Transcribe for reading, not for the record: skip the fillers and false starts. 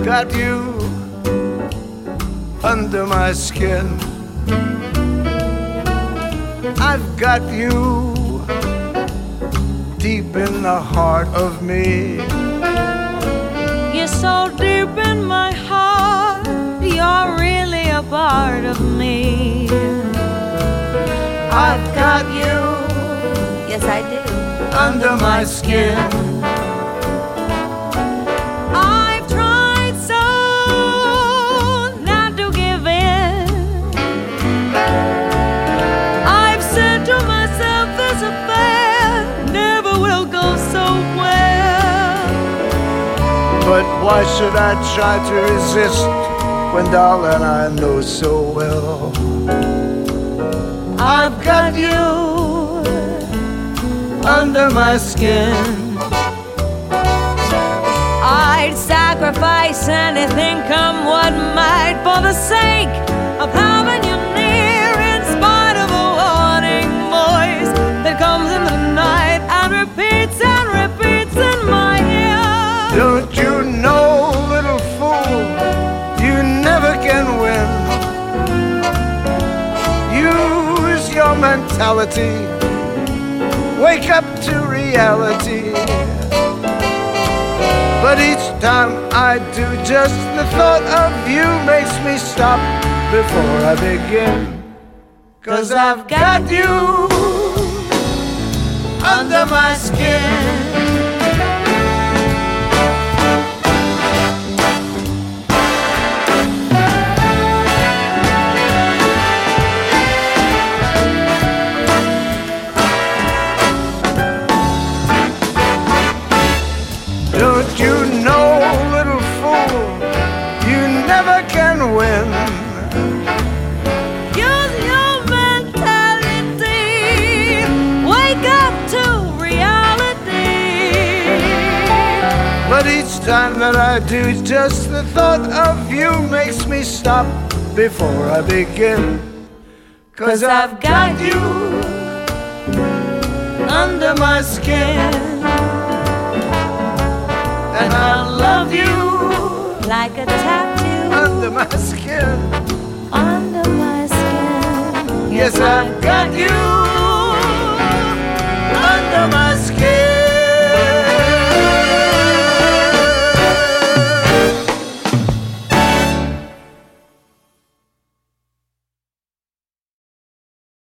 got you under my skin. I've got you deep in the heart of me. You're so deep in my heart, you're really a part of me. I've got you, yes I do, under my skin. I've tried so not to give in. I've said to myself this affair never will go so well. But why should I try to resist when, darling, I know so well I've got you under my skin. I'd sacrifice anything, come what might, for the sake of having you near, in spite of a warning voice that comes in the night and repeats in my ear. Don't you know, little fool, you never can win. Use your mentality, wake up to reality. But each time I do, just the thought of you makes me stop before I begin. 'Cause I've got you under my skin. Don't you know, little fool, you never can win. Use your mentality, wake up to reality. But each time that I do, just the thought of you makes me stop before I begin. 'Cause I've got you under my skin. And I love you Like a tattoo under my skin. under my skin. Yes, I've got you